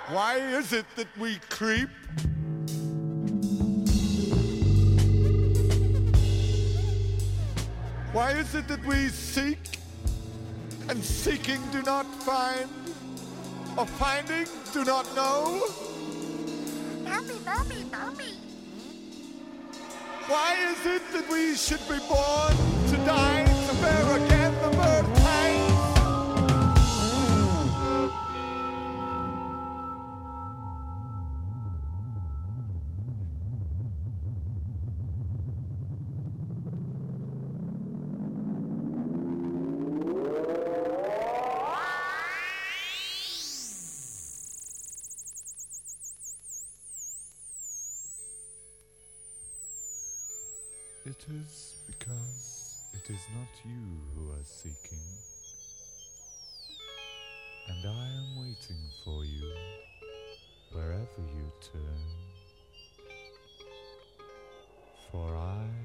Why is it that we creep? Why is it that we seek and seeking do not find, or finding do not know? Mommy, mommy, mommy. Why is it that we should be born to die, to bear again the birth pangs? It is because it is not you who are seeking, and I am waiting for you wherever you turn, for I